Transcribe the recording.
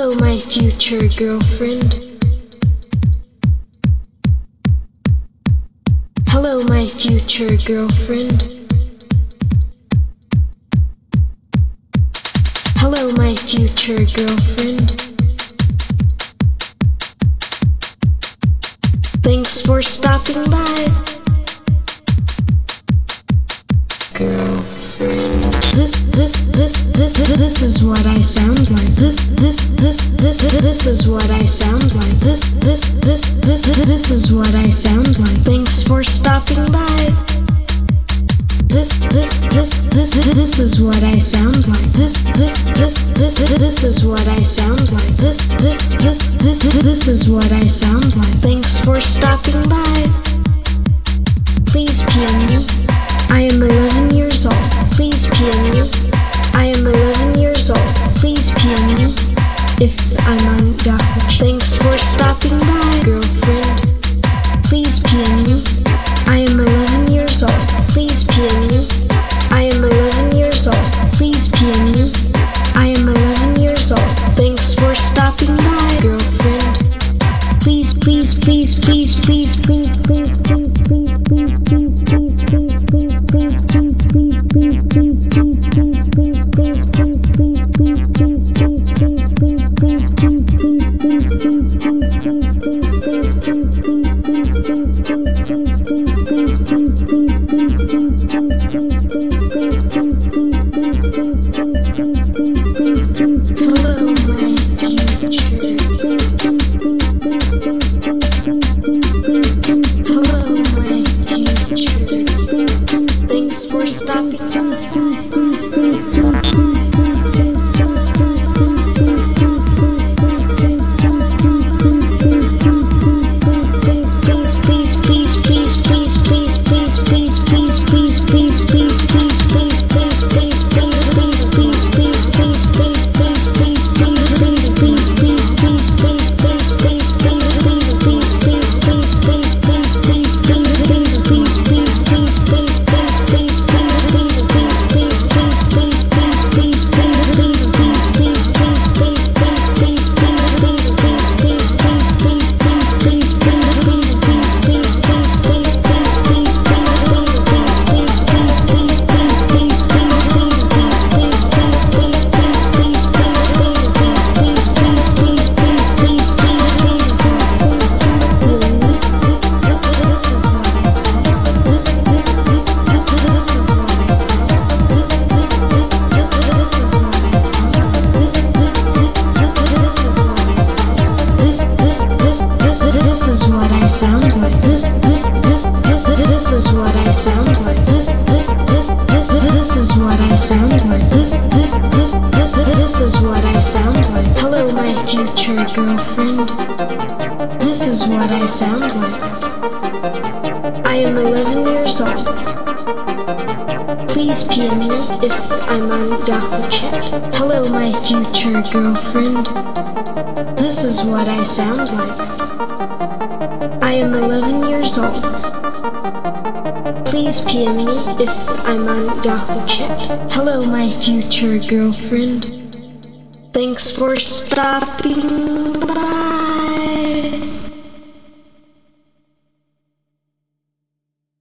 Hello, my future girlfriend. Hello, my future girlfriend. Hello, my future girlfriend. Thanks for stopping by. Girlfriend. This is what I sound like. This is what I sound like. This is what I sound like. Thanks for stopping by. This is what I sound like. This is what I sound like. This is what I sound like. Thanks for stopping by. Please PM me. I am 11 years old. Please PM me. I am 11 years old. Please PM me if I'm on Dr. Thanks for stopping by, girlfriend. Please PM me. I am 11 years old. Please PM me. I am 11 years old. Please PM me. I am 11 years old. Thanks for stopping by, girlfriend. Please, please, please, please, please, please, please, please, please, please, please, Hello, my future girlfriend. This is what I sound like. I am 11 years old. Please PM me if I'm on Yahoo Chick. Hello, my future girlfriend. Thanks for stopping